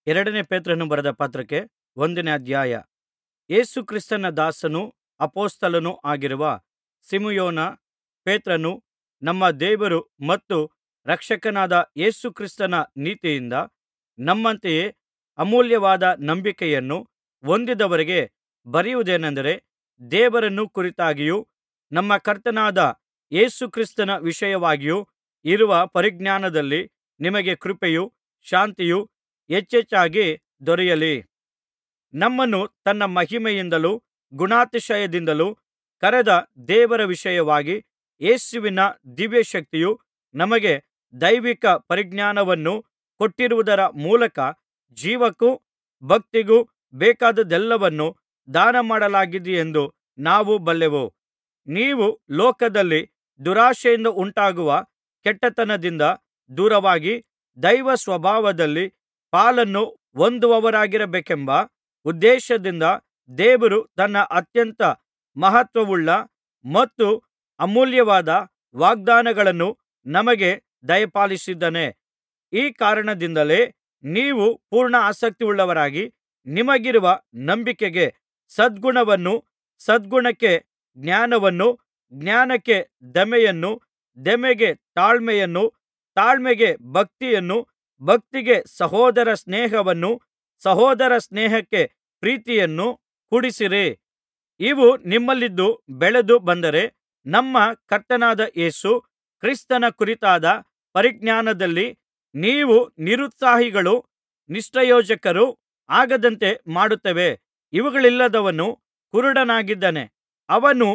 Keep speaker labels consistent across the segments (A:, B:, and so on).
A: ಎರಡನೇ ಪೇತ್ರನು ಬರೆದ ಪತ್ರಕ್ಕೆ 1ನೇ ಅಧ್ಯಾಯ. ಯೇಸು ಕ್ರಿಸ್ತನ ದಾಸನೂ ಅಪೊಸ್ತಲನೂ ಆಗಿರುವ ಸಿಮೆಯೋನ ಪೇತ್ರನು, ನಮ್ಮ ದೇವರು ಮತ್ತು ರಕ್ಷಕನಾದ ಯೇಸು ಕ್ರಿಸ್ತನ ನೀತಿಯಿಂದ ನಮ್ಮಂತೆಯೇ ಅಮೂಲ್ಯವಾದ ನಂಬಿಕೆಯನ್ನು ಹೊಂದಿದವರಿಗೆ ಬರೆಯುವುದೇನೆಂದರೆ, ದೇವರನ್ನು ಕುರಿತಾಗಿಯೂ ನಮ್ಮ ಕರ್ತನಾದ ಯೇಸು ಕ್ರಿಸ್ತನ ವಿಷಯವಾಗಿಯೂ ಇರುವ ಪರಿಜ್ಞಾನದಲ್ಲಿ ನಿಮಗೆ ಕೃಪೆಯೂ ಶಾಂತಿಯೂ ಹೆಚ್ಚೆಚ್ಚಾಗಿ ದೊರೆಯಲಿ. ನಮ್ಮನ್ನು ತನ್ನ ಮಹಿಮೆಯಿಂದಲೂ ಗುಣಾತಿಶಯದಿಂದಲೂ ಕರೆದ ದೇವರ ವಿಷಯವಾಗಿ ಯೇಸುವಿನ ದಿವ್ಯಶಕ್ತಿಯು ನಮಗೆ ದೈವಿಕ ಪರಿಜ್ಞಾನವನ್ನು ಕೊಟ್ಟಿರುವುದರ ಮೂಲಕ ಜೀವಕ್ಕೂ ಭಕ್ತಿಗೂ ಬೇಕಾದದ್ದೆಲ್ಲವನ್ನೂ ದಾನಮಾಡಲಾಗಿದೆಯೆಂದು ನಾವು ಬಲ್ಲೆವು. ನೀವು ಲೋಕದಲ್ಲಿ ದುರಾಶೆಯಿಂದ ಉಂಟಾಗುವ ಕೆಟ್ಟತನದಿಂದ ದೂರವಾಗಿ ದೈವ ಸ್ವಭಾವದಲ್ಲಿ ಪಾಲನ್ನು ಹೊಂದುವವರಾಗಿರಬೇಕೆಂಬ ಉದ್ದೇಶದಿಂದ ದೇವರು ತನ್ನ ಅತ್ಯಂತ ಮಹತ್ವವುಳ್ಳ ಮತ್ತು ಅಮೂಲ್ಯವಾದ ವಾಗ್ದಾನಗಳನ್ನು ನಮಗೆ ದಯಪಾಲಿಸಿದ್ದಾನೆ. ಈ ಕಾರಣದಿಂದಲೇ ನೀವು ಪೂರ್ಣ ಆಸಕ್ತಿಯುಳ್ಳವರಾಗಿ ನಿಮಗಿರುವ ನಂಬಿಕೆಗೆ ಸದ್ಗುಣವನ್ನೂ, ಸದ್ಗುಣಕ್ಕೆ ಜ್ಞಾನವನ್ನೂ, ಜ್ಞಾನಕ್ಕೆ ದಮೆಯನ್ನೂ, ದಮೆಗೆ ತಾಳ್ಮೆಯನ್ನೂ, ತಾಳ್ಮೆಗೆ ಭಕ್ತಿಯನ್ನೂ, ಭಕ್ತಿಗೆ ಸಹೋದರ ಸ್ನೇಹವನ್ನೂ, ಸಹೋದರ ಸ್ನೇಹಕ್ಕೆ ಪ್ರೀತಿಯನ್ನೂ ಕೂಡಿಸಿರಿ. ಇವು ನಿಮ್ಮಲ್ಲಿದ್ದು ಬೆಳೆದು ಬಂದರೆ ನಮ್ಮ ಕರ್ತನಾದ ಯೇಸು ಕ್ರಿಸ್ತನ ಕುರಿತಾದ ಪರಿಜ್ಞಾನದಲ್ಲಿ ನೀವು ನಿರುತ್ಸಾಹಿಗಳೂ ನಿಷ್ಪ್ರಯೋಜಕರೂ ಆಗದಂತೆ ಮಾಡುತ್ತವೆ. ಇವುಗಳಿಲ್ಲದವನು ಕುರುಡನಾಗಿದ್ದಾನೆ. ಅವನು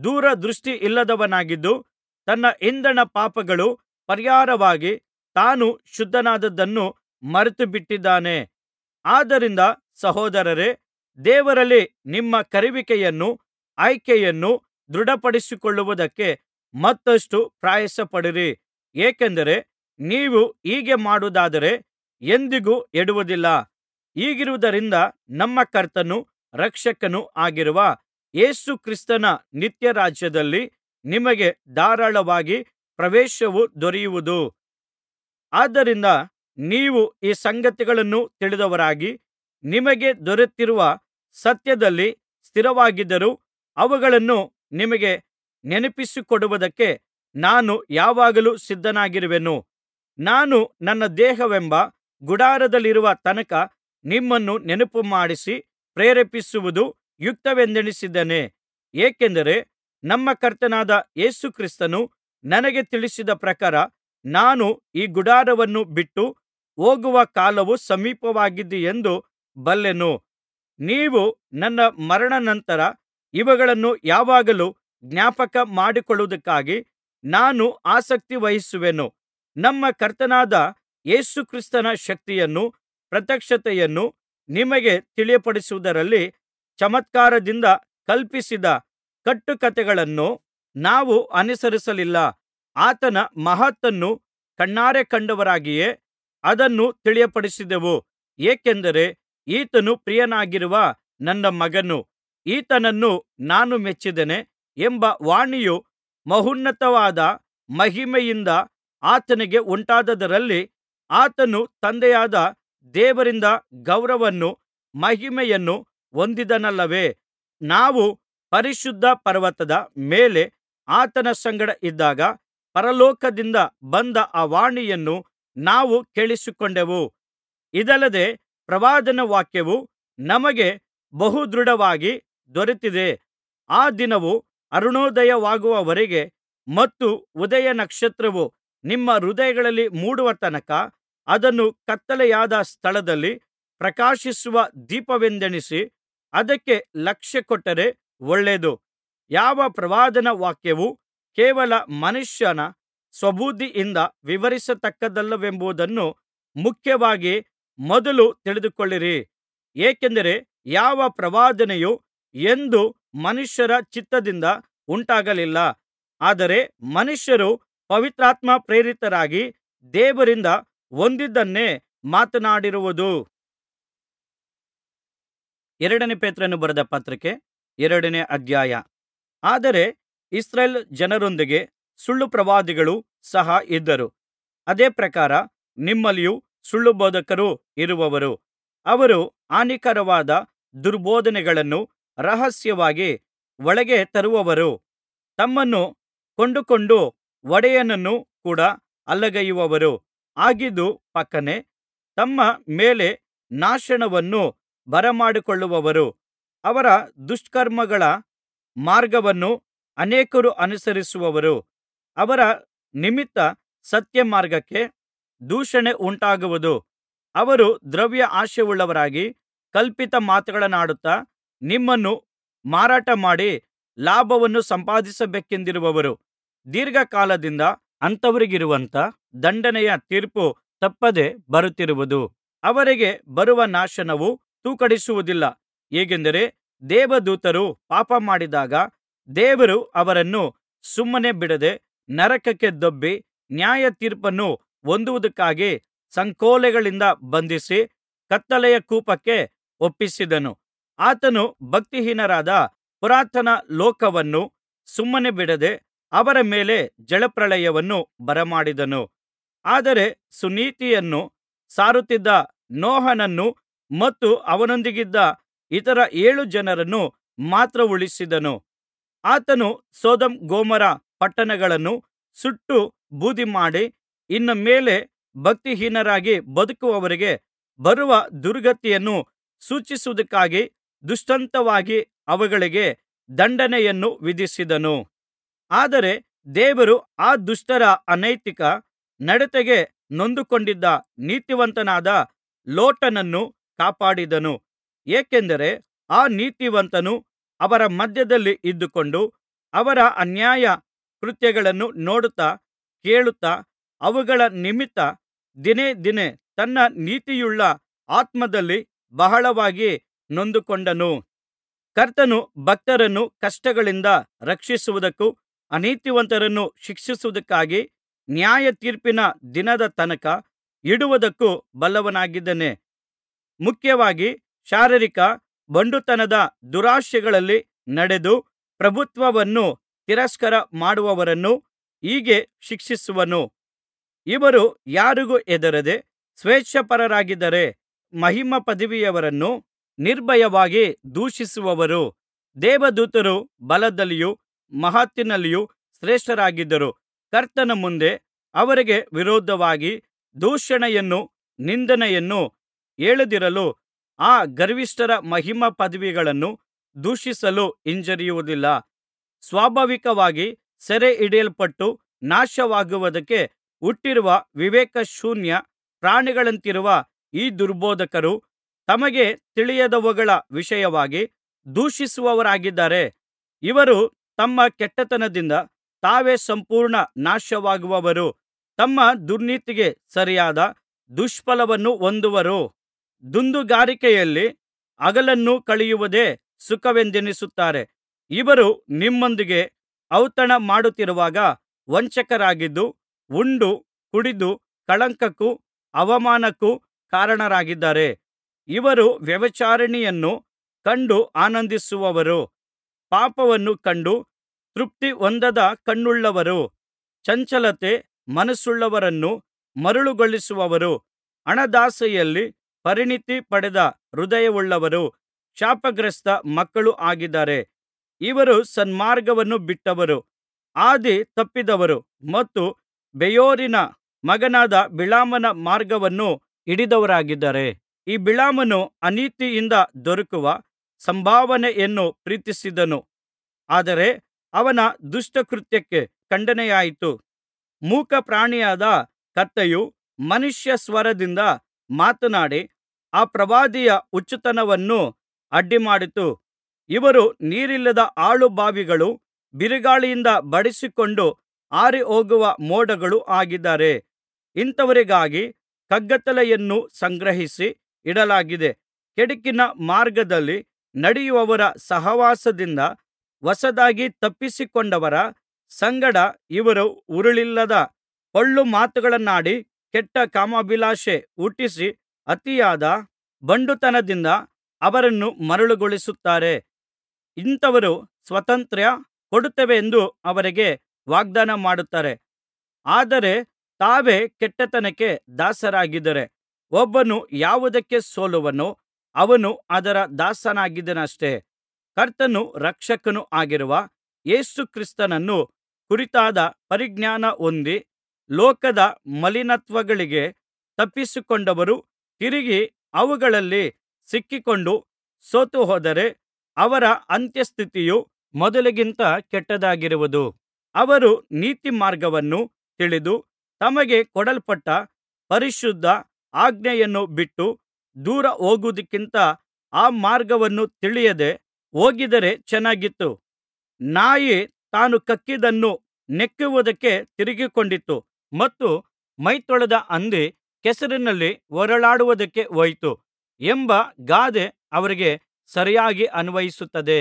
A: ದೂರದೃಷ್ಟಿಯಿಲ್ಲದವನಾಗಿದ್ದು ತನ್ನ ಹಿಂದಣ ಪಾಪಗಳು ಪರಿಹಾರವಾಗಿ ತಾನು ಶುದ್ಧನಾದದ್ದನ್ನು ಮರೆತುಬಿಟ್ಟಿದ್ದಾನೆ. ಆದ್ದರಿಂದ ಸಹೋದರರೇ, ದೇವರಲ್ಲಿ ನಿಮ್ಮ ಕರೆಯುವಿಕೆಯನ್ನೂ ಆಯ್ಕೆಯನ್ನೂ ದೃಢಪಡಿಸಿಕೊಳ್ಳುವುದಕ್ಕೆ ಮತ್ತಷ್ಟು ಪ್ರಯಾಸಪಡಿರಿ. ಏಕೆಂದರೆ ನೀವು ಹೀಗೆ ಮಾಡುವುದಾದರೆ ಎಂದಿಗೂ ಎಡುವುದಿಲ್ಲ. ಹೀಗಿರುವುದರಿಂದ ನಮ್ಮ ಕರ್ತನೂ ರಕ್ಷಕನೂ ಆಗಿರುವ ಯೇಸು ಕ್ರಿಸ್ತನ ನಿತ್ಯರಾಜ್ಯದಲ್ಲಿ ನಿಮಗೆ ಧಾರಾಳವಾಗಿ ಪ್ರವೇಶವು ದೊರೆಯುವುದು. ಆದ್ದರಿಂದ ನೀವು ಈ ಸಂಗತಿಗಳನ್ನು ತಿಳಿದವರಾಗಿ ನಿಮಗೆ ದೊರೆತಿರುವ ಸತ್ಯದಲ್ಲಿ ಸ್ಥಿರವಾಗಿದ್ದರೂ ಅವುಗಳನ್ನು ನಿಮಗೆ ನೆನಪಿಸಿಕೊಡುವುದಕ್ಕೆ ನಾನು ಯಾವಾಗಲೂ ಸಿದ್ಧನಾಗಿರುವೆನು. ನಾನು ನನ್ನ ದೇಹವೆಂಬ ಗುಡಾರದಲ್ಲಿರುವ ತನಕ ನಿಮ್ಮನ್ನು ನೆನಪುಮಾಡಿಸಿ ಪ್ರೇರೇಪಿಸುವುದು ಯುಕ್ತವೆಂದೆಣಿಸಿದ್ದೇನೆ. ಏಕೆಂದರೆ ನಮ್ಮ ಕರ್ತನಾದ ಯೇಸು ಕ್ರಿಸ್ತನು ನನಗೆ ತಿಳಿಸಿದ ಪ್ರಕಾರ ನಾನು ಈ ಗುಡಾರವನ್ನು ಬಿಟ್ಟು ಹೋಗುವ ಕಾಲವು ಸಮೀಪವಾಗಿದೆಯೆಂದು ಬಲ್ಲೆನು. ನೀವು ನನ್ನ ಮರಣಾನಂತರ ಇವುಗಳನ್ನು ಯಾವಾಗಲೂ ಜ್ಞಾಪಕ ಮಾಡಿಕೊಳ್ಳುವುದಕ್ಕಾಗಿ ನಾನು ಆಸಕ್ತಿವಹಿಸುವೆನು. ನಮ್ಮ ಕರ್ತನಾದ ಯೇಸು ಕ್ರಿಸ್ತನ ಶಕ್ತಿಯನ್ನೂ ಪ್ರತ್ಯಕ್ಷತೆಯನ್ನೂ ನಿಮಗೆ ತಿಳಿಯಪಡಿಸುವುದರಲ್ಲಿ ಚಮತ್ಕಾರದಿಂದ ಕಲ್ಪಿಸಿದ ಕಟ್ಟುಕಥೆಗಳನ್ನು ನಾವು ಅನುಸರಿಸಲಿಲ್ಲ. ಆತನ ಮಹತ್ತನ್ನು ಕಣ್ಣಾರೆ ಕಂಡವರಾಗಿಯೇ ಅದನ್ನು ತಿಳಿಯಪಡಿಸಿದೆವು. ಏಕೆಂದರೆ ಈತನು ಪ್ರಿಯನಾಗಿರುವ ನನ್ನ ಮಗನು, ಈತನನ್ನು ನಾನು ಮೆಚ್ಚಿದ್ದೇನೆ ಎಂಬ ವಾಣಿಯು ಮಹೋನ್ನತವಾದ ಮಹಿಮೆಯಿಂದ ಆತನಿಗೆ ಉಂಟಾದದರಲ್ಲಿ ಆತನು ತಂದೆಯಾದ ದೇವರಿಂದ ಗೌರವವನ್ನೂ ಮಹಿಮೆಯನ್ನೂ ಹೊಂದಿದನಲ್ಲವೇ. ನಾವು ಪರಿಶುದ್ಧ ಪರ್ವತದ ಮೇಲೆ ಆತನ ಸಂಗಡ ಇದ್ದಾಗ ಪರಲೋಕದಿಂದ ಬಂದ ಆ ವಾಣಿಯನ್ನು ನಾವು ಕೇಳಿಸಿಕೊಂಡೆವು. ಇದಲ್ಲದೆ ಪ್ರವಾದನಾ ವಾಕ್ಯವು ನಮಗೆ ಬಹುದೃಢವಾಗಿ ದೊರೆತಿದೆ. ಆ ದಿನವು ಅರುಣೋದಯವಾಗುವವರೆಗೆ ಮತ್ತು ಉದಯ ನಕ್ಷತ್ರವು ನಿಮ್ಮ ಹೃದಯಗಳಲ್ಲಿ ಮೂಡುವ ತನಕ ಅದನ್ನು ಕತ್ತಲೆಯಾದ ಸ್ಥಳದಲ್ಲಿ ಪ್ರಕಾಶಿಸುವ ದೀಪವೆಂದೆಣಿಸಿ ಅದಕ್ಕೆ ಲಕ್ಷ್ಯಕೊಟ್ಟರೆ ಒಳ್ಳೆಯದು. ಯಾವ ಪ್ರವಾದನಾ ವಾಕ್ಯವೂ ಕೇವಲ ಮನುಷ್ಯನ ಸ್ವಬುದ್ಧಿಯಿಂದ ವಿವರಿಸತಕ್ಕದ್ದಲ್ಲವೆಂಬುದನ್ನು ಮುಖ್ಯವಾಗಿ ಮೊದಲು ತಿಳಿದುಕೊಳ್ಳಿರಿ. ಏಕೆಂದರೆ ಯಾವ ಪ್ರವಾದನೆಯೂ ಎಂದೂ ಮನುಷ್ಯರ ಚಿತ್ತದಿಂದ ಉಂಟಾಗಲಿಲ್ಲ, ಆದರೆ ಮನುಷ್ಯರು ಪವಿತ್ರಾತ್ಮ ಪ್ರೇರಿತರಾಗಿ ದೇವರಿಂದ ಹೊಂದಿದ್ದನ್ನೇ ಮಾತನಾಡಿರುವುದು. ಎರಡನೇ ಪೇತ್ರನು ಬರೆದ ಪತ್ರಕ್ಕೆ 2ನೇ ಅಧ್ಯಾಯ. ಆದರೆ ಇಸ್ರಾಯೇಲ್ ಜನರೊಂದಿಗೆ ಸುಳ್ಳು ಪ್ರವಾದಿಗಳೂ ಸಹ ಇದ್ದರು. ಅದೇ ಪ್ರಕಾರ ನಿಮ್ಮಲ್ಲಿಯೂ ಸುಳ್ಳುಬೋಧಕರು ಇರುವರು. ಅವರು ಹಾನಿಕರವಾದ ದುರ್ಬೋಧನೆಗಳನ್ನು ರಹಸ್ಯವಾಗಿ ಒಳಗೆ ತರುವವರೂ, ತಮ್ಮನ್ನು ಕೊಂಡುಕೊಂಡು ಒಡೆಯನನ್ನು ಕೂಡ ಅಲ್ಲಗಳೆಯುವವರೂ ಆಗಿದ್ದು ಫಕ್ಕನೆ ತಮ್ಮ ಮೇಲೆ ನಾಶನವನ್ನು ಬರಮಾಡಿಕೊಳ್ಳುವವರು. ಅವರ ದುಷ್ಕರ್ಮಗಳ ಮಾರ್ಗವನ್ನು ಅನೇಕರು ಅನುಸರಿಸುವರು. ಅವರ ನಿಮಿತ್ತ ಸತ್ಯಮಾರ್ಗಕ್ಕೆ ದೂಷಣೆ ಉಂಟಾಗುವುದು. ಅವರು ದ್ರವ್ಯ ಆಶೆಯುಳ್ಳವರಾಗಿ ಕಲ್ಪಿತ ಮಾತುಗಳನ್ನಾಡುತ್ತಾ ನಿಮ್ಮನ್ನು ಮಾರಾಟಮಾಡಿ ಲಾಭವನ್ನು ಸಂಪಾದಿಸಬೇಕೆಂದಿರುವರು. ದೀರ್ಘಕಾಲದಿಂದ ಅಂಥವರಿಗಿರುವಂಥ ದಂಡನೆಯ ತೀರ್ಪು ತಪ್ಪದೆ ಬರುತ್ತಿರುವುದು. ಅವರಿಗೆ ಬರುವ ನಾಶನವು ತೂಕಡಿಸುವುದಿಲ್ಲ. ಹೇಗೆಂದರೆ ದೇವದೂತರು ಪಾಪಮಾಡಿದಾಗ ದೇವರು ಅವರನ್ನು ಸುಮ್ಮನೆ ಬಿಡದೆ ನರಕಕ್ಕೆ ದೊಬ್ಬಿ ನ್ಯಾಯತೀರ್ಪನ್ನು ಹೊಂದುವುದಕ್ಕಾಗಿ ಸಂಕೋಲೆಗಳಿಂದ ಬಂಧಿಸಿ ಕತ್ತಲೆಯ ಕೂಪಕ್ಕೆ ಒಪ್ಪಿಸಿದನು. ಆತನು ಭಕ್ತಿಹೀನರಾದ ಪುರಾತನ ಲೋಕವನ್ನು ಸುಮ್ಮನೆ ಬಿಡದೆ ಅವರ ಮೇಲೆ ಜಲಪ್ರಳಯವನ್ನು ಬರಮಾಡಿದನು. ಆದರೆ ಸುನೀತಿಯನ್ನು ಸಾರುತ್ತಿದ್ದ ನೋಹನನ್ನು ಮತ್ತು ಅವನೊಂದಿಗಿದ್ದ ಇತರ 7 ಜನರನ್ನು ಮಾತ್ರ ಉಳಿಸಿದನು. ಆತನು ಸೊದೋಮ್ ಗೊಮೋರ ಪಟ್ಟಣಗಳನ್ನು ಸುಟ್ಟು ಬೂದಿಮಾಡಿ ಇನ್ನು ಮೇಲೆ ಭಕ್ತಿಹೀನರಾಗಿ ಬದುಕುವವರಿಗೆ ಬರುವ ದುರ್ಗತಿಯನ್ನು ಸೂಚಿಸುವುದಕ್ಕಾಗಿ ದೃಷ್ಟಾಂತವಾಗಿ ಅವುಗಳಿಗೆ ದಂಡನೆಯನ್ನು ವಿಧಿಸಿದನು. ಆದರೆ ದೇವರು ಆ ದುಷ್ಟರ ಅನೈತಿಕ ನಡತೆಗೆ ನೊಂದುಕೊಂಡಿದ್ದ ನೀತಿವಂತನಾದ ಲೋಟನನ್ನು ಕಾಪಾಡಿದನು. ಏಕೆಂದರೆ ಆ ನೀತಿವಂತನು ಅವರ ಮಧ್ಯದಲ್ಲಿ ಇದ್ದುಕೊಂಡು ಅವರ ಅನ್ಯಾಯ ಕೃತ್ಯಗಳನ್ನು ನೋಡುತ್ತಾ ಕೇಳುತ್ತಾ ಅವುಗಳ ನಿಮಿತ್ತ ದಿನೇ ದಿನೇ ತನ್ನ ನೀತಿಯುಳ್ಳ ಆತ್ಮದಲ್ಲಿ ಬಹಳವಾಗಿ ನೊಂದುಕೊಂಡನು. ಕರ್ತನು ಭಕ್ತರನ್ನು ಕಷ್ಟಗಳಿಂದ ರಕ್ಷಿಸುವುದಕ್ಕೂ ಅನೀತಿವಂತರನ್ನು ಶಿಕ್ಷಿಸುವುದಕ್ಕಾಗಿ ನ್ಯಾಯತೀರ್ಪಿನ ದಿನದ ತನಕ ಇಡುವುದಕ್ಕೂ ಬಲ್ಲವನಾಗಿದ್ದಾನೆ. ಮುಖ್ಯವಾಗಿ ಶಾರೀರಿಕ ಬಂಡುತನದ ದುರಾಶೆಗಳಲ್ಲಿ ನಡೆದು ಪ್ರಭುತ್ವವನ್ನು ತಿರಸ್ಕಾರ ಮಾಡುವವರನ್ನು ಹೀಗೆ ಶಿಕ್ಷಿಸುವನು. ಇವರು ಯಾರಿಗೂ ಹೆದರದೆ ಸ್ವೇಚ್ಛಾಪರರಾಗಿದ್ದಾರೆ. ಮಹಿಮಾಪದವಿಯವರನ್ನು ನಿರ್ಭಯವಾಗಿ ದೂಷಿಸುವವರು. ದೇವದೂತರು ಬಲದಲ್ಲಿಯೂ ಮಹತ್ತಿನಲ್ಲಿಯೂ ಶ್ರೇಷ್ಠರಾಗಿದ್ದರೂ ಕರ್ತನ ಮುಂದೆ ಅವರಿಗೆ ವಿರೋಧವಾಗಿ ದೂಷಣೆಯನ್ನೂ ನಿಂದೆಯನ್ನೂ ಹೇಳದಿರಲು ಆ ಗರ್ವಿಷ್ಠರ ಮಹಿಮಾಪದವಿಗಳನ್ನು ದೂಷಿಸಲು ಹಿಂಜರಿಯುವುದಿಲ್ಲ. ಸ್ವಾಭಾವಿಕವಾಗಿ ಸೆರೆಹಿಡಿಯಲ್ಪಟ್ಟು ನಾಶವಾಗುವುದಕ್ಕೆ ಹುಟ್ಟಿರುವ ವಿವೇಕಶೂನ್ಯ ಪ್ರಾಣಿಗಳಂತಿರುವ ಈ ದುರ್ಬೋಧಕರು ತಮಗೆ ತಿಳಿಯದವುಗಳ ವಿಷಯವಾಗಿ ದೂಷಿಸುವವರಾಗಿದ್ದಾರೆ. ಇವರು ತಮ್ಮ ಕೆಟ್ಟತನದಿಂದ ತಾವೇ ಸಂಪೂರ್ಣ ನಾಶವಾಗುವರು. ತಮ್ಮ ದುರ್ನೀತಿಗೆ ಸರಿಯಾದ ದುಷ್ಫಲವನ್ನು ಹೊಂದುವರು. ದುಂದುಗಾರಿಕೆಯಲ್ಲಿ ಹಗಲನ್ನು ಕಳೆಯುವುದೇ ಸುಖವೆಂದೆಣಿಸುತ್ತಾರೆ. ಇವರು ನಿಮ್ಮೊಂದಿಗೆ ಔತಣ ಮಾಡುತ್ತಿರುವಾಗ ವಂಚಕರಾಗಿದ್ದು ಉಂಡು ಕುಡಿದು ಕಳಂಕಕ್ಕೂ ಅವಮಾನಕ್ಕೂ ಕಾರಣರಾಗಿದ್ದಾರೆ. ಇವರು ವ್ಯಭಿಚಾರಿಣಿಯನ್ನು ಕಂಡು ಆನಂದಿಸುವವರು. ಪಾಪವನ್ನು ಕಂಡು ತೃಪ್ತಿ ಹೊಂದದ ಕಣ್ಣುಳ್ಳವರು. ಚಂಚಲತೆ ಮನಸ್ಸುಳ್ಳವರನ್ನು ಮರುಳುಗೊಳಿಸುವವರು. ಹಣದಾಸೆಯಲ್ಲಿ ಪರಿಣಿತಿ ಪಡೆದ ಹೃದಯವುಳ್ಳವರು ಶಾಪಗ್ರಸ್ತ ಮಕ್ಕಳೂ ಆಗಿದ್ದಾರೆ. ಇವರು ಸನ್ಮಾರ್ಗವನ್ನು ಬಿಟ್ಟವರು, ಹಾದಿ ತಪ್ಪಿದವರು ಮತ್ತು ಬೆಯೋರಿನ ಮಗನಾದ ಬಿಳಾಮನ ಮಾರ್ಗವನ್ನು ಹಿಡಿದವರಾಗಿದ್ದಾರೆ. ಈ ಬಿಳಾಮನು ಅನೀತಿಯಿಂದ ದೊರಕುವ ಸಂಭಾವನೆಯನ್ನು ಪ್ರೀತಿಸಿದನು, ಆದರೆ ಅವನ ದುಷ್ಟಕೃತ್ಯಕ್ಕೆ ಖಂಡನೆಯಾಯಿತು. ಮೂಕ ಪ್ರಾಣಿಯಾದ ಕತ್ತೆಯು ಮನುಷ್ಯ ಸ್ವರದಿಂದ ಮಾತನಾಡಿ ಆ ಪ್ರವಾದಿಯ ಹುಚ್ಚುತನವನ್ನು ಅಡ್ಡಿಮಾಡಿತು. ಇವರು ನೀರಿಲ್ಲದ ಹಾಳು ಬಾವಿಗಳೂ ಬಿರುಗಾಳಿಯಿಂದ ಬಡಿಸಿಕೊಂಡು ಹಾರಿಹೋಗುವ ಮೋಡಗಳೂ ಆಗಿದ್ದಾರೆ. ಇಂಥವರಿಗಾಗಿ ಕಗ್ಗತ್ತಲೆಯನ್ನು ಸಂಗ್ರಹಿಸಿ ಇಡಲಾಗಿದೆ. ಕೆಡುಕಿನ ಮಾರ್ಗದಲ್ಲಿ ನಡೆಯುವವರ ಸಹವಾಸದಿಂದ ಹೊಸದಾಗಿ ತಪ್ಪಿಸಿಕೊಂಡವರ ಸಂಗಡ ಇವರು ಹುರುಳಿಲ್ಲದ ಪೊಳ್ಳು ಮಾತುಗಳನ್ನಾಡಿ ಕೆಟ್ಟ ಕಾಮಾಭಿಲಾಷೆ ಹುಟ್ಟಿಸಿ ಅತಿಯಾದ ಬಂಡುತನದಿಂದ ಅವರನ್ನು ಮರುಳುಗೊಳಿಸುತ್ತಾರೆ. ಇಂಥವರು ಸ್ವಾತಂತ್ರ್ಯ ಕೊಡುತ್ತೇವೆಂದು ಅವರಿಗೆ ವಾಗ್ದಾನ ಮಾಡುತ್ತಾರೆ, ಆದರೆ ತಾವೇ ಕೆಟ್ಟತನಕ್ಕೆ ದಾಸರಾಗಿದ್ದಾರೆ. ಒಬ್ಬನು ಯಾವುದಕ್ಕೆ ಸೋಲುವನೋ ಅವನು ಅದರ ದಾಸನಾಗಿದ್ದಾನಷ್ಟೆ. ಕರ್ತನೂ ರಕ್ಷಕನೂ ಆಗಿರುವ ಯೇಸು ಕ್ರಿಸ್ತನನ್ನು ಕುರಿತಾದ ಪರಿಜ್ಞಾನ ಹೊಂದಿ ಲೋಕದ ಮಲಿನತ್ವಗಳಿಗೆ ತಪ್ಪಿಸಿಕೊಂಡವರು ತಿರುಗಿ ಅವುಗಳಲ್ಲಿ ಸಿಕ್ಕಿಕೊಂಡು ಸೋತುಹೋದರೆ ಅವರ ಅಂತ್ಯಸ್ಥಿತಿಯು ಮೊದಲಿಗಿಂತ ಕೆಟ್ಟದ್ದಾಗಿರುವುದು. ಅವರು ನೀತಿಮಾರ್ಗವನ್ನು ತಿಳಿದು ತಮಗೆ ಕೊಡಲ್ಪಟ್ಟ ಪರಿಶುದ್ಧ ಆಜ್ಞೆಯನ್ನು ಬಿಟ್ಟು ದೂರ ಹೋಗುವುದಕ್ಕಿಂತ ಆ ಮಾರ್ಗವನ್ನು ತಿಳಿಯದೆ ಹೋಗಿದ್ದರೆ ಚೆನ್ನಾಗಿತ್ತು. ನಾಯಿ ತಾನು ಕಕ್ಕಿದ್ದನ್ನು ನೆಕ್ಕುವುದಕ್ಕೆ ತಿರುಗಿಕೊಂಡಿತು ಮತ್ತು ಮೈತೊಳೆದ ಹಂದಿ ಕೆಸರಿನಲ್ಲಿ ಹೊರಳಾಡುವುದಕ್ಕೆ ಹೋಯಿತು ಎಂಬ ಗಾದೆ ಅವರಿಗೆ ಸರಿಯಾಗಿ ಅನ್ವಯಿಸುತ್ತದೆ.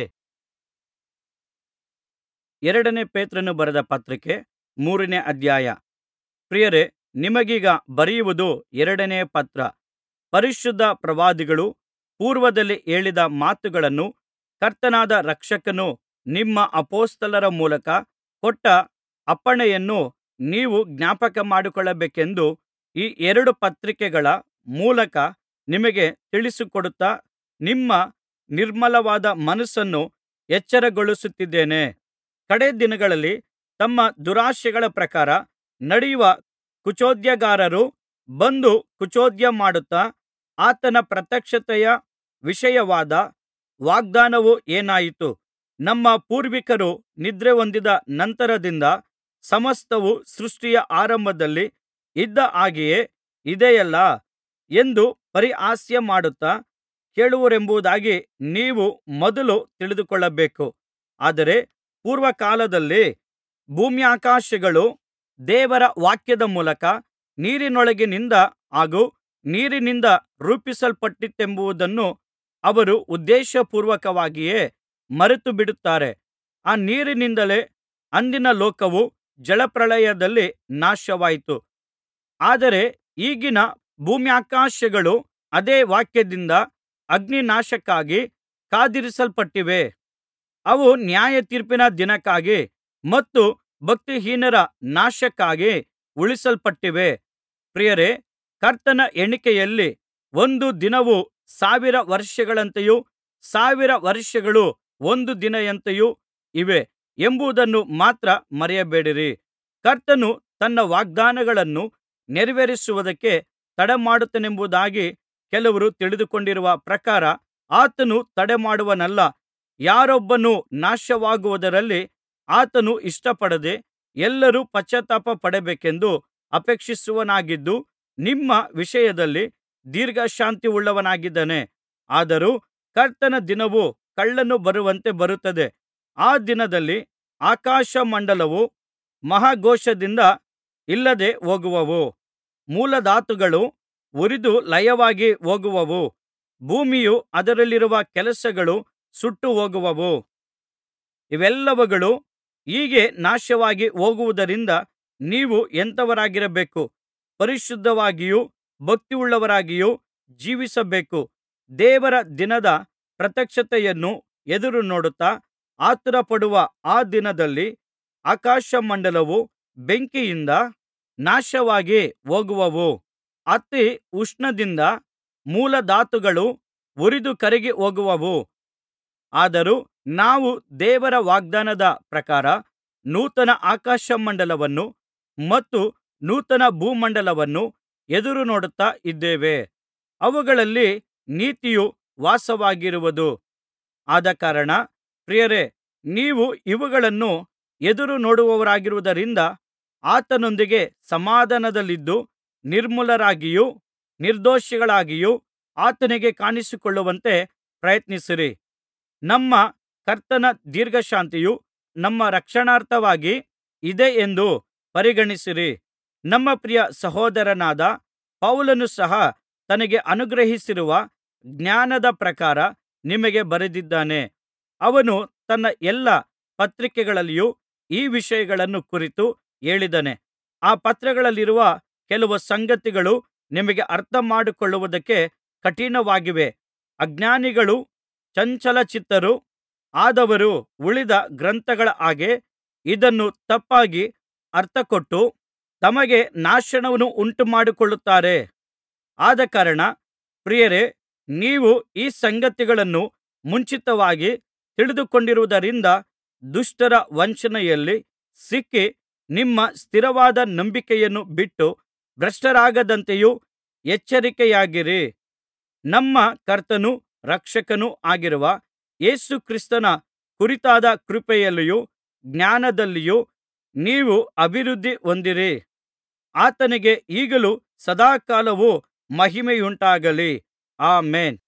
A: 2 ಪೇತ್ರನು ಬರೆದ ಪತ್ರಿಕೆ 3ನೇ ಅಧ್ಯಾಯ. ಪ್ರಿಯರೇ, ನಿಮಗೀಗ ಬರೆಯುವುದು 2ನೆಯ ಪತ್ರ. ಪರಿಶುದ್ಧ ಪ್ರವಾದಿಗಳು ಪೂರ್ವದಲ್ಲಿ ಹೇಳಿದ ಮಾತುಗಳನ್ನೂ ಕರ್ತನಾದ ರಕ್ಷಕನು ನಿಮ್ಮ ಅಪೊಸ್ತಲರ ಮೂಲಕ ಕೊಟ್ಟ ಅಪ್ಪಣೆಯನ್ನೂ ನೀವು ಜ್ಞಾಪಕಮಾಡಿಕೊಳ್ಳಬೇಕೆಂದು ಈ 2 ಪತ್ರಿಕೆಗಳ ಮೂಲಕ ನಿಮಗೆ ತಿಳಿಸಿಕೊಡುತ್ತಾ ನಿಮ್ಮ ನಿರ್ಮಲವಾದ ಮನಸ್ಸನ್ನು ಎಚ್ಚರಗೊಳಿಸುತ್ತಿದ್ದೇನೆ. ಕಡೆ ದಿನಗಳಲ್ಲಿ ತಮ್ಮ ದುರಾಶೆಗಳ ಪ್ರಕಾರ ನಡೆಯುವ ಕುಚೋದ್ಯಗಾರರು ಬಂದು ಕುಚೋದ್ಯ ಮಾಡುತ್ತಾ, ಆತನ ಪ್ರತ್ಯಕ್ಷತೆಯ ವಿಷಯವಾದ ವಾಗ್ದಾನವು ಏನಾಯಿತು? ನಮ್ಮ ಪೂರ್ವಿಕರು ನಿದ್ರೆಹೊಂದಿದ ನಂತರದಿಂದ ಸಮಸ್ತವು ಸೃಷ್ಟಿಯ ಆರಂಭದಲ್ಲಿ ಇದ್ದ ಹಾಗೆಯೇ ಇದೆಯಲ್ಲಾ ಎಂದು ಪರಿಹಾಸ್ಯಮಾಡುತ್ತಾ ಕೇಳುವರೆಂಬುದಾಗಿ ನೀವು ಮೊದಲು ತಿಳಿದುಕೊಳ್ಳಬೇಕು. ಆದರೆ ಪೂರ್ವಕಾಲದಲ್ಲಿ ಭೂಮ್ಯಾಕಾಶಗಳು ದೇವರ ವಾಕ್ಯದ ಮೂಲಕ ನೀರಿನೊಳಗಿನಿಂದ ಹಾಗೂ ನೀರಿನಿಂದ ರೂಪಿಸಲ್ಪಟ್ಟಿತೆಂಬುದನ್ನು ಅವರು ಉದ್ದೇಶಪೂರ್ವಕವಾಗಿಯೇ ಮರೆತುಬಿಡುತ್ತಾರೆ. ಆ ನೀರಿನಿಂದಲೇ ಅಂದಿನ ಲೋಕವು ಜಲಪ್ರಳಯದಲ್ಲಿ ನಾಶವಾಯಿತು. ಆದರೆ ಈಗಿನ ಭೂಮ್ಯಾಕಾಶಗಳು ಅದೇ ವಾಕ್ಯದಿಂದ ಅಗ್ನಿನಾಶಕ್ಕಾಗಿ ಕಾದಿರಿಸಲ್ಪಟ್ಟಿವೆ. ಅವು ನ್ಯಾಯತೀರ್ಪಿನ ದಿನಕ್ಕಾಗಿ ಮತ್ತು ಭಕ್ತಿಹೀನರ ನಾಶಕ್ಕಾಗಿ ಉಳಿಸಲ್ಪಟ್ಟಿವೆ. ಪ್ರಿಯರೇ, ಕರ್ತನ ಎಣಿಕೆಯಲ್ಲಿ ಒಂದು ದಿನವು 1000 ವರ್ಷಗಳಂತೆಯೂ 1000 ವರ್ಷಗಳು ಒಂದು ದಿನದಂತೆಯೂ ಇವೆ ಎಂಬುದನ್ನು ಮಾತ್ರ ಮರೆಯಬೇಡಿರಿ. ಕರ್ತನು ತನ್ನ ವಾಗ್ದಾನಗಳನ್ನು ನೆರವೇರಿಸುವುದಕ್ಕೆ ತಡಮಾಡುತ್ತಾನೆಂಬುದಾಗಿ ಕೆಲವರು ತಿಳಿದುಕೊಂಡಿರುವ ಪ್ರಕಾರ ಆತನು ತಡಮಾಡುವವನಲ್ಲ. ಯಾರೊಬ್ಬನೂ ನಾಶವಾಗುವುದರಲ್ಲಿ ಆತನು ಇಷ್ಟಪಡದೆ ಎಲ್ಲರೂ ಪಶ್ಚಾತ್ತಾಪಪಡಬೇಕೆಂದು ಅಪೇಕ್ಷಿಸುವವನಾಗಿದ್ದು ನಿಮ್ಮ ವಿಷಯದಲ್ಲಿ ದೀರ್ಘಶಾಂತಿಯುಳ್ಳವನಾಗಿದ್ದಾನೆ. ಆದರೂ ಕರ್ತನ ದಿನವು ಕಳ್ಳನು ಬರುವಂತೆ ಬರುತ್ತದೆ. ಆ ದಿನದಲ್ಲಿ ಆಕಾಶಮಂಡಲವು ಮಹಾಘೋಷದಿಂದ ಇಲ್ಲದೆ ಹೋಗುವವು, ಮೂಲಧಾತುಗಳು ಉರಿದು ಲಯವಾಗಿ ಹೋಗುವವು, ಭೂಮಿಯೂ ಅದರಲ್ಲಿರುವ ಕೆಲಸಗಳು ಸುಟ್ಟುಹೋಗುವವು. ಇವೆಲ್ಲವುಗಳು ಹೀಗೆ ನಾಶವಾಗಿ ಹೋಗುವುದರಿಂದ ನೀವು ಎಂಥವರಾಗಿರಬೇಕು? ಪರಿಶುದ್ಧವಾಗಿಯೂ ಭಕ್ತಿಯುಳ್ಳವರಾಗಿಯೂ ಜೀವಿಸಬೇಕು. ದೇವರ ದಿನದ ಪ್ರತ್ಯಕ್ಷತೆಯನ್ನು ಎದುರುನೋಡುತ್ತಾ ಆತುರಪಡುವ ಆ ದಿನದಲ್ಲಿ ಆಕಾಶಮಂಡಲವು ಬೆಂಕಿಯಿಂದ ನಾಶವಾಗಿ ಹೋಗುವವು, ಅತಿ ಉಷ್ಣದಿಂದ ಮೂಲಧಾತುಗಳು ಉರಿದು ಕರಗಿ ಹೋಗುವವು. ಆದರೂ ನಾವು ದೇವರ ವಾಗ್ದಾನದ ಪ್ರಕಾರ ನೂತನ ಆಕಾಶಮಂಡಲವನ್ನು ಮತ್ತು ನೂತನ ಭೂಮಂಡಲವನ್ನು ಎದುರುನೋಡುತ್ತಾ ಇದ್ದೇವೆ. ಅವುಗಳಲ್ಲಿ ನೀತಿಯು ವಾಸವಾಗಿರುವುದು. ಆದಕಾರಣ ಪ್ರಿಯರೇ, ನೀವು ಇವುಗಳನ್ನು ಎದುರುನೋಡುವವರಾಗಿರುವುದರಿಂದ ಆತನೊಂದಿಗೆ ಸಮಾಧಾನದಲ್ಲಿದ್ದು ನಿರ್ಮಲರಾಗಿಯೂ ನಿರ್ದೋಷಿಗಳಾಗಿಯೂ ಆತನಿಗೆ ಕಾಣಿಸಿಕೊಳ್ಳುವಂತೆ ಪ್ರಯತ್ನಿಸಿರಿ. ನಮ್ಮ ಕರ್ತನ ದೀರ್ಘಶಾಂತಿಯು ನಮ್ಮ ರಕ್ಷಣಾರ್ಥವಾಗಿ ಇದೆ ಎಂದು ಪರಿಗಣಿಸಿರಿ. ನಮ್ಮ ಪ್ರಿಯ ಸಹೋದರನಾದ ಪೌಲನು ಸಹ ತನಗೆ ಅನುಗ್ರಹಿಸಿರುವ ಜ್ಞಾನದ ಪ್ರಕಾರ ನಿಮಗೆ ಬರೆದಿದ್ದಾನೆ. ಅವನು ತನ್ನ ಎಲ್ಲಾ ಪತ್ರಿಕೆಗಳಲ್ಲಿಯೂ ಈ ವಿಷಯಗಳನ್ನು ಕುರಿತು ಹೇಳಿದ್ದಾನೆ. ಆ ಪತ್ರಗಳಲ್ಲಿರುವ ಕೆಲವು ಸಂಗತಿಗಳು ನಿಮಗೆ ಅರ್ಥಮಾಡಿಕೊಳ್ಳುವುದಕ್ಕೆ ಕಠಿಣವಾಗಿವೆ. ಅಜ್ಞಾನಿಗಳೂ ಚಂಚಲಚಿತ್ತರೂ ಆದವರು ಉಳಿದ ಗ್ರಂಥಗಳ ಹಾಗೆ ಇದನ್ನು ತಪ್ಪಾಗಿ ಅರ್ಥಕೊಟ್ಟು ತಮಗೆ ನಾಶನವನ್ನು ಉಂಟುಮಾಡಿಕೊಳ್ಳುತ್ತಾರೆ. ಆದಕಾರಣ ಪ್ರಿಯರೇ, ನೀವು ಈ ಸಂಗತಿಗಳನ್ನು ಮುಂಚಿತವಾಗಿ ತಿಳಿದುಕೊಂಡಿರುವುದರಿಂದ ದುಷ್ಟರ ವಂಚನೆಯಲ್ಲಿ ಸಿಕ್ಕಿ ನಿಮ್ಮ ಸ್ಥಿರವಾದ ನಂಬಿಕೆಯನ್ನು ಬಿಟ್ಟು ಭ್ರಷ್ಟರಾಗದಂತೆಯೂ ಎಚ್ಚರಿಕೆಯಾಗಿರಿ. ನಮ್ಮ ಕರ್ತನೂ ರಕ್ಷಕನೂ ಆಗಿರುವ ಯೇಸು ಕ್ರಿಸ್ತನ ಕುರಿತಾದ ಕೃಪೆಯಲ್ಲಿಯೂ ಜ್ಞಾನದಲ್ಲಿಯೂ ನೀವು ಅಭಿವೃದ್ಧಿ ಹೊಂದಿರಿ. ಆತನಿಗೆ ಈಗಲೂ ಸದಾಕಾಲವೂ ಮಹಿಮೆಯುಂಟಾಗಲಿ. ಆಮೆನ್.